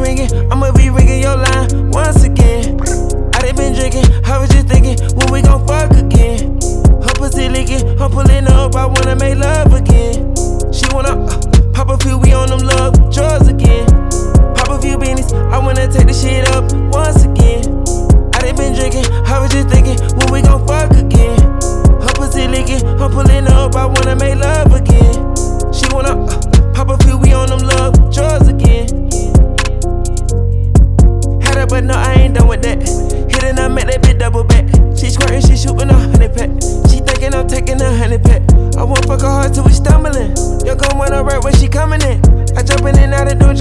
ringing, I'ma be ringing your line once again. I done been drinking, I was just thinking, when we gon' fuck again? Her pussy licking, I'm pulling up, I wanna make love again. She wanna pop a few, we on them love drugs again.